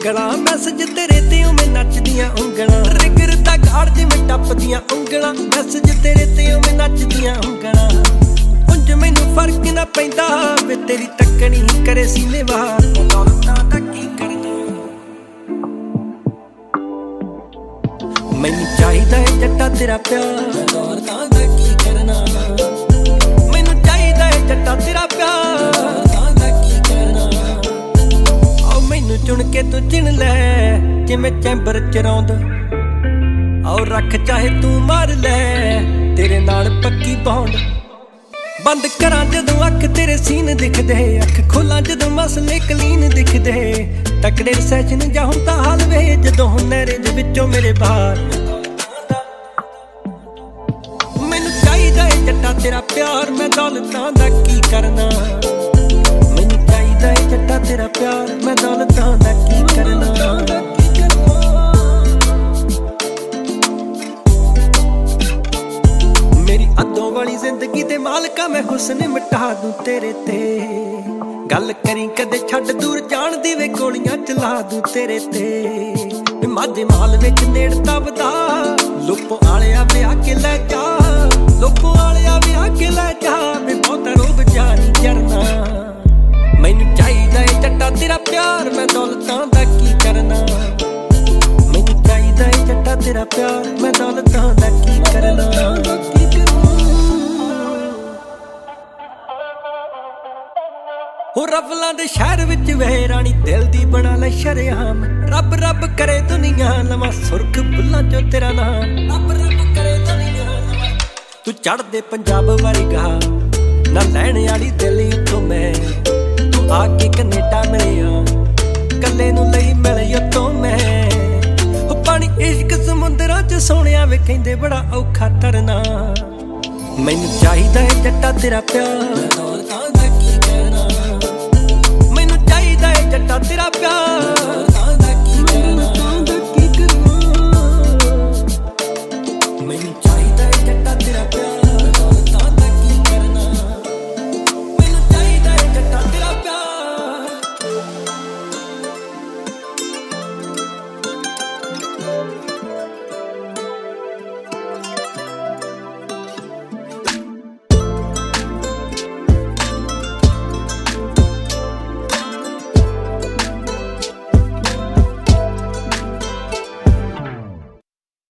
ਉਂਗਲਾਂ ਮੈਸੇਜ ਤੇਰੇ ਤੇ ਉਵੇਂ ਨੱਚਦੀਆਂ ਉਂਗਲਾਂ ਰਿਗਰ ਦਾ ਗਾੜ ਜਿਵੇਂ ਟੱਪਦੀਆਂ ਉਂਗਲਾਂ ਮੈਸੇਜ ਤੇਰੇ ਤੇ ਉਵੇਂ ਨੱਚਦੀਆਂ ਉਂਗਲਾਂ ਉਂਝ ਮੈਨੂੰ ਫਰਕ ਨਾ ਪੈਂਦਾ ਵੇ ਤੇਰੀ ਤੱਕਣੀ ਕਰੇ ਸੀਨੇ ਵਾਰ ਦੌਲਤਾਂ ਦਾ ਕੀ ਕਰਨਾ ਮੈਨੂੰ ਚਾਹੀਦਾ ਏ ਜੱਟਾ ਤੇਰਾ ਪਿਆਰ ਦੌਲਤਾਂ ਦਾ ਕੀ ਕਰਨਾ ਮੈਨੂੰ ਚਾਹੀਦਾ ਏ ਜੱਟਾ ਤੇਰਾ ਪਿਆਰ ਦੌਲਤਾਂ ਦਾ ਕੀ ਕਰਨਾ ਆਓ ਮੈਨੂੰ ਚੁਣ ਕੇ ਤੂੰ ਚਿਣ ਲੈ ਜਿਵੇਂ ਚੈਂਬਰ ਚ ਰੌਂਦ ਆਓ ਰੱਖ ਚਾਹੇ ਤੂੰ ਮਾਰ ਲੈ ਤੇਰੇ ਨਾਲ ਪੱਕੀ ਬੌਂਡ ਬੰਦ ਕਰਾਂ ਜਦੋਂ ਅੱਖ ਤੇਰੇ ਸੀਨ ਦਿਖਦੇ ਅੱਖ ਖੋਲਾਂ ਜਦੋਂ ਮਸਲੇ ਕਲੀਨ ਦਿਖਦੇ ਤਕੜੇ ਸੈਸ਼ਨ ਜਾਂ ਹੁੰਦਾ ਹਾਲ ਵੇ ਜਦੋਂ ਨਹਿਰੇ ਦੇ ਵਿੱਚੋਂ ਮੇਰੇ ਬਾਹਰ ਮੈਨੂੰ ਚਾਹੀਦਾ ਏ ਜੱਟਾ ਤੇਰਾ ਪਿਆਰ ਮੈਂ ਦੌਲਤਾਂ ਦਾ ਕੀ ਕਰਨਾ ਮੈਨੂੰ ਚਾਹੀਦਾ ਏ ਜੱਟਾ ਤੇਰਾ ਪਿਆਰ ਮੈਂ ਦੌਲਤਾਂ ਦਾ ਕੀ ਕਰਨਾ ਮੇਰੀ ਅੱਧੋਂ ਵਾਲੀ ਜ਼ਿੰਦਗੀ ਦੇ ਮਾਲਕਾ ਮੈਂ ਹੁਸਨ ਮਿਟਾ ਦੂੰ ਤੇਰੇ ਤੇ ਗੱਲ ਕਰੀ ਕਦੇ ਛੱਡ ਦੂਰ ਜਾਣ ਦੀ ਵੇ ਗੋਲੀਆਂ ਚਲਾ ਦੂੰ ਤੇਰੇ ਤੇ ਮਾਝੇ ਮਾਲ ਵਿੱਚ ਨੇੜਤਾ ਵਧਾ ਲੋਪੋ ਆਲਿਆ ਵਿਆਹ ਕੇ ਲੈ ਜਾ ਲੋਪੋ ਆਲਿਆ ਵਿਆਹ ਕੇ ਲੈ ਜਾ ਵੇ ਬਹੁਤਾ ਰੋਬ ਜਾਣੀ ਚਰਨਾ ਮੈਨੂੰ ਚਾਹੀਦਾ ਏ ਜੱਟਾ ਤੇਰਾ ਪਿਆਰ ਮੈਂ ਦੌਲਤਾਂ ਦਾ ਕੀ ਕਰਨਾ ਮੈਨੂੰ ਚਾਹੀਦਾ ਏ ਜੱਟਾ ਤੇਰਾ ਪਿਆਰ ਮੈਂ ਦੌਲਤਾਂ ਦਾ ਕੀ ਕਰਨਾ ਹੋ ਰਫਲਾਂ ਦੇ ਸ਼ਹਿਰ ਵਿੱਚ ਵੇ ਰਾਣੀ ਦਿਲ ਦੀ ਬਣਾ ਲੈ ਸ਼ਰੇਆਮ ਰੱਬ ਰੱਬ ਕਰੇ ਦੁਨੀਆ ਲਵਾਂ ਸੁਰਖ ਬੁੱਲਾਂ ਚੋਂ ਤੇਰਾ ਨਾਮ ਰੱਬ ਰੱਬ ਕਰੇ ਦੁਨੀਆ ਲਵਾਂ ਤੂੰ ਚੜ੍ਹਦੇ ਪੰਜਾਬ ਵਰਗਾ ਨਾ ਲੈਣ ਵਾਲੀ ਦਿਲ ਉੱਤੋਂ ਮੈਂ ਤੂੰ ਆ ਕੇ ਕੈਨੇਡਾ ਮਿਲਿਆ ਕੱਲੇ ਨੂੰ ਲਈ ਮਿਲਿਆ ਤੋਂ ਮੈਂ ਉਹ ਪਾਣੀ ਇਸ਼ਕ ਸਮੁੰਦਰਾਂ ਚ ਸੋਹਣਿਆ ਵੇ ਕਹਿੰਦੇ ਬੜਾ ਔਖਾ ਤਰਨਾ ਮੈਨੂੰ ਚਾਹੀਦਾ ਏ ਜੱਟਾ ਤੇਰਾ ਪਿਆਰ ਦੌਲਤਾਂ ਦਾ ਕੀ ਕਹਿਣਾ ਮੈਨੂੰ ਚਾਹੀਦਾ ਏ ਜੱਟਾ ਤੇਰਾ ਪਿਆਰ